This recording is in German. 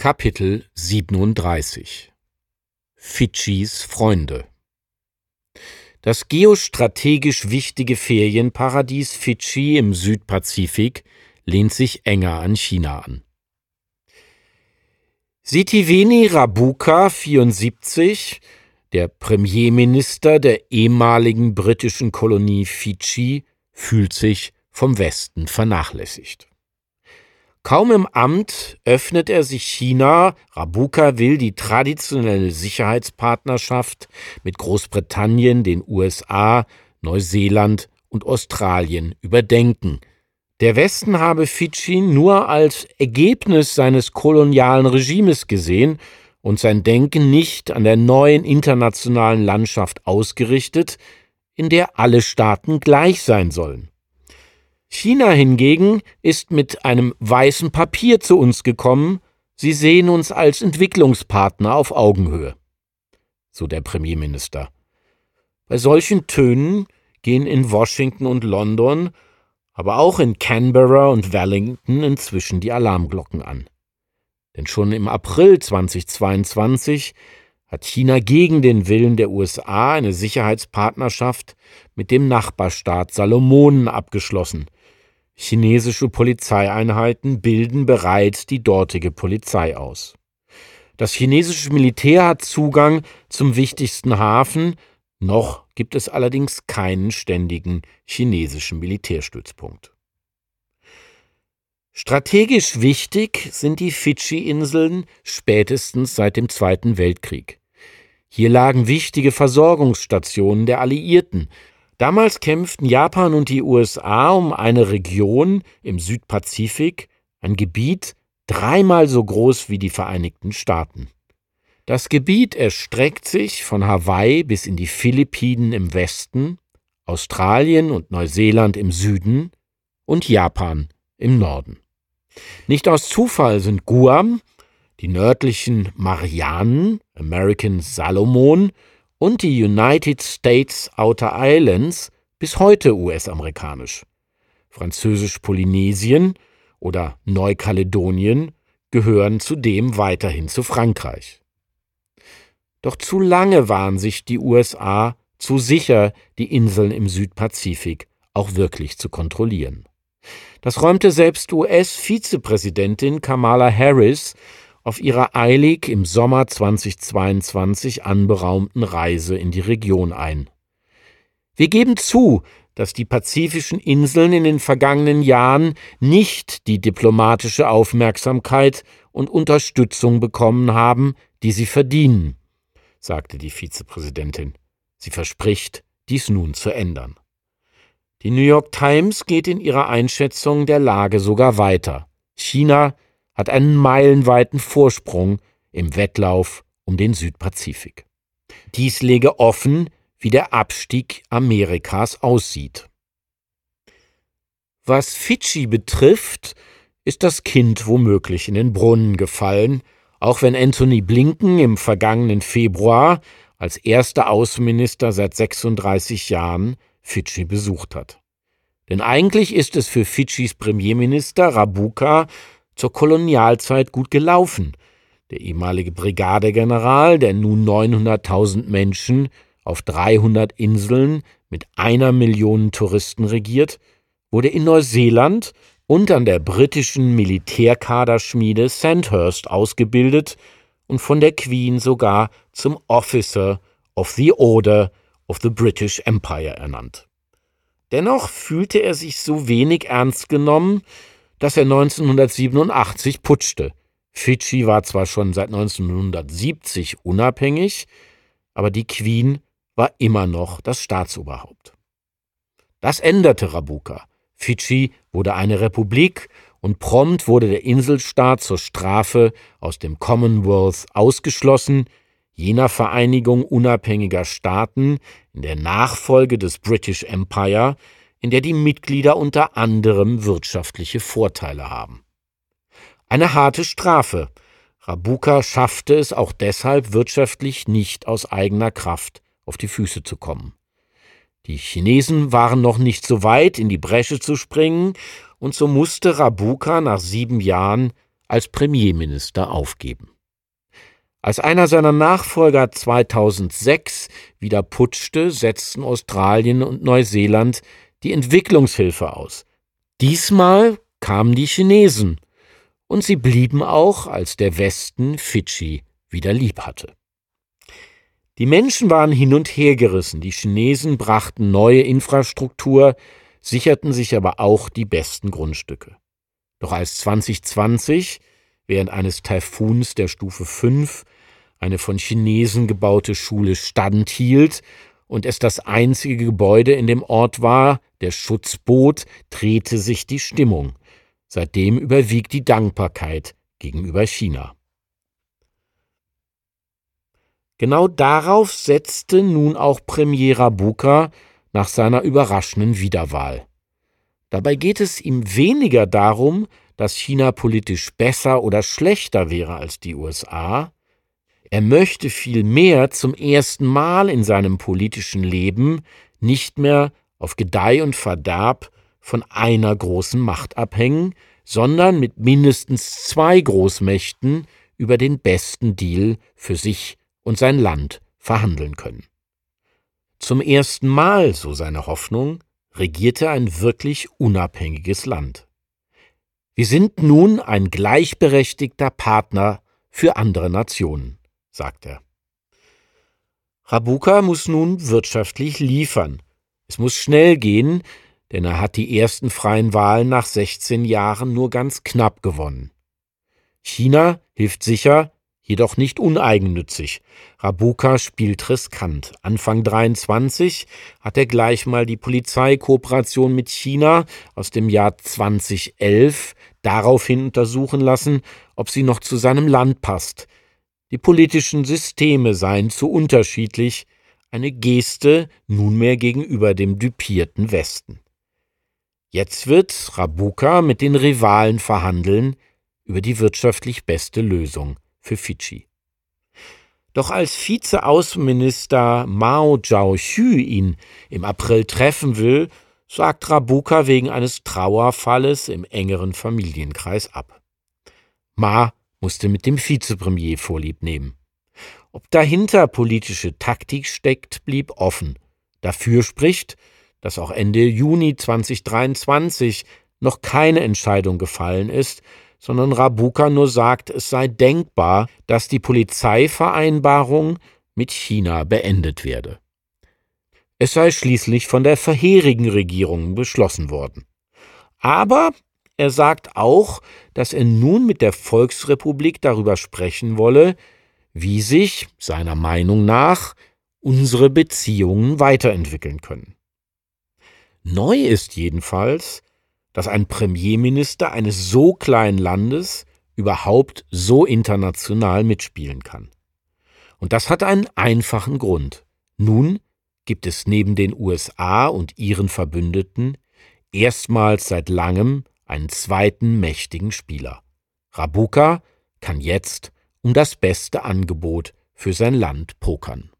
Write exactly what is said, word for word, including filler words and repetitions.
Kapitel siebenunddreißig Fidschis Freunde. Das geostrategisch wichtige Ferienparadies Fidschi im Südpazifik lehnt sich enger an China an. Sitiveni Rabuka, vierundsiebzig, der Premierminister der ehemaligen britischen Kolonie Fidschi, fühlt sich vom Westen vernachlässigt. Kaum im Amt öffnet er sich China. Rabuka will die traditionelle Sicherheitspartnerschaft mit Großbritannien, den U S A, Neuseeland und Australien überdenken. Der Westen habe Fidschi nur als Ergebnis seines kolonialen Regimes gesehen und sein Denken nicht an der neuen internationalen Landschaft ausgerichtet, in der alle Staaten gleich sein sollen. China hingegen ist mit einem weißen Papier zu uns gekommen. Sie sehen uns als Entwicklungspartner auf Augenhöhe, so der Premierminister. Bei solchen Tönen gehen in Washington und London, aber auch in Canberra und Wellington inzwischen die Alarmglocken an. Denn schon im April zweitausendzweiundzwanzig hat China gegen den Willen der U S A eine Sicherheitspartnerschaft mit dem Nachbarstaat Salomonen abgeschlossen. Chinesische Polizeieinheiten bilden bereits die dortige Polizei aus. Das chinesische Militär hat Zugang zum wichtigsten Hafen, noch gibt es allerdings keinen ständigen chinesischen Militärstützpunkt. Strategisch wichtig sind die Fidschi-Inseln spätestens seit dem Zweiten Weltkrieg. Hier lagen wichtige Versorgungsstationen der Alliierten. Damals kämpften Japan und die U S A um eine Region im Südpazifik, ein Gebiet dreimal so groß wie die Vereinigten Staaten. Das Gebiet erstreckt sich von Hawaii bis in die Philippinen im Westen, Australien und Neuseeland im Süden und Japan im Norden. Nicht aus Zufall sind Guam, die nördlichen Marianen, American Salomon und die United States Outer Islands bis heute U S-amerikanisch. Französisch-Polynesien oder Neukaledonien gehören zudem weiterhin zu Frankreich. Doch zu lange waren sich die U S A zu sicher, die Inseln im Südpazifik auch wirklich zu kontrollieren. Das räumte selbst U S-Vizepräsidentin Kamala Harris auf ihrer eilig im Sommer zweitausendzweiundzwanzig anberaumten Reise in die Region ein. Wir geben zu, dass die pazifischen Inseln in den vergangenen Jahren nicht die diplomatische Aufmerksamkeit und Unterstützung bekommen haben, die sie verdienen, sagte die Vizepräsidentin. Sie verspricht, dies nun zu ändern. Die New York Times geht in ihrer Einschätzung der Lage sogar weiter. China hat einen meilenweiten Vorsprung im Wettlauf um den Südpazifik. Dies lege offen, wie der Abstieg Amerikas aussieht. Was Fidschi betrifft, ist das Kind womöglich in den Brunnen gefallen, auch wenn Antony Blinken im vergangenen Februar als erster Außenminister seit sechsunddreißig Jahren Fidschi besucht hat. Denn eigentlich ist es für Fidschis Premierminister Rabuka zur Kolonialzeit gut gelaufen. Der ehemalige Brigadegeneral, der nun neunhunderttausend Menschen auf dreihundert Inseln mit einer Million Touristen regiert, wurde in Neuseeland und an der britischen Militärkaderschmiede Sandhurst ausgebildet und von der Queen sogar zum Officer of the Order of the British Empire ernannt. Dennoch fühlte er sich so wenig ernst genommen, dass er neunzehnhundertsiebenundachtzig putschte. Fidschi war zwar schon seit neunzehnhundertsiebzig unabhängig, aber die Queen war immer noch das Staatsoberhaupt. Das änderte Rabuka. Fidschi wurde eine Republik und prompt wurde der Inselstaat zur Strafe aus dem Commonwealth ausgeschlossen, jener Vereinigung unabhängiger Staaten in der Nachfolge des British Empire, in der die Mitglieder unter anderem wirtschaftliche Vorteile haben. Eine harte Strafe. Rabuka schaffte es auch deshalb wirtschaftlich nicht aus eigener Kraft auf die Füße zu kommen. Die Chinesen waren noch nicht so weit, in die Bresche zu springen, und so musste Rabuka nach sieben Jahren als Premierminister aufgeben. Als einer seiner Nachfolger zweitausendsechs wieder putschte, setzten Australien und Neuseeland die Entwicklungshilfe aus. Diesmal kamen die Chinesen, und sie blieben auch, als der Westen Fidschi wieder lieb hatte. Die Menschen waren hin und her gerissen, die Chinesen brachten neue Infrastruktur, sicherten sich aber auch die besten Grundstücke. Doch als zwanzig zwanzig, während eines Taifuns der Stufe fünf, eine von Chinesen gebaute Schule standhielt und es das einzige Gebäude in dem Ort war, der Schutz bot, drehte sich die Stimmung. Seitdem überwiegt die Dankbarkeit gegenüber China. Genau darauf setzte nun auch Premier Rabuka nach seiner überraschenden Wiederwahl. Dabei geht es ihm weniger darum, dass China politisch besser oder schlechter wäre als die U S A. Er möchte vielmehr zum ersten Mal in seinem politischen Leben nicht mehr auf Gedeih und Verderb von einer großen Macht abhängen, sondern mit mindestens zwei Großmächten über den besten Deal für sich und sein Land verhandeln können. Zum ersten Mal, so seine Hoffnung, regierte ein wirklich unabhängiges Land. Wir sind nun ein gleichberechtigter Partner für andere Nationen, sagt er. Rabuka muss nun wirtschaftlich liefern. Es muss schnell gehen, denn er hat die ersten freien Wahlen nach sechzehn Jahren nur ganz knapp gewonnen. China hilft sicher, jedoch nicht uneigennützig. Rabuka spielt riskant. Anfang dreiundzwanzig hat er gleich mal die Polizeikooperation mit China aus dem Jahr zweitausendelf daraufhin untersuchen lassen, ob sie noch zu seinem Land passt. Die politischen Systeme seien zu unterschiedlich, eine Geste nunmehr gegenüber dem dupierten Westen. Jetzt wird Rabuka mit den Rivalen verhandeln über die wirtschaftlich beste Lösung für Fidschi. Doch als Vize-Außenminister Mao Zhao-Xu ihn im April treffen will, sagt Rabuka wegen eines Trauerfalles im engeren Familienkreis ab. Ma musste mit dem Vizepremier Vorlieb nehmen. Ob dahinter politische Taktik steckt, blieb offen. Dafür spricht, dass auch Ende Juni zweitausenddreiundzwanzig noch keine Entscheidung gefallen ist, sondern Rabuka nur sagt, es sei denkbar, dass die Polizeivereinbarung mit China beendet werde. Es sei schließlich von der vorherigen Regierung beschlossen worden. Aber er sagt auch, dass er nun mit der Volksrepublik darüber sprechen wolle, wie sich, seiner Meinung nach, unsere Beziehungen weiterentwickeln können. Neu ist jedenfalls, dass ein Premierminister eines so kleinen Landes überhaupt so international mitspielen kann. Und das hat einen einfachen Grund. Nun gibt es neben den U S A und ihren Verbündeten erstmals seit langem einen zweiten mächtigen Spieler. Rabuka kann jetzt um das beste Angebot für sein Land pokern.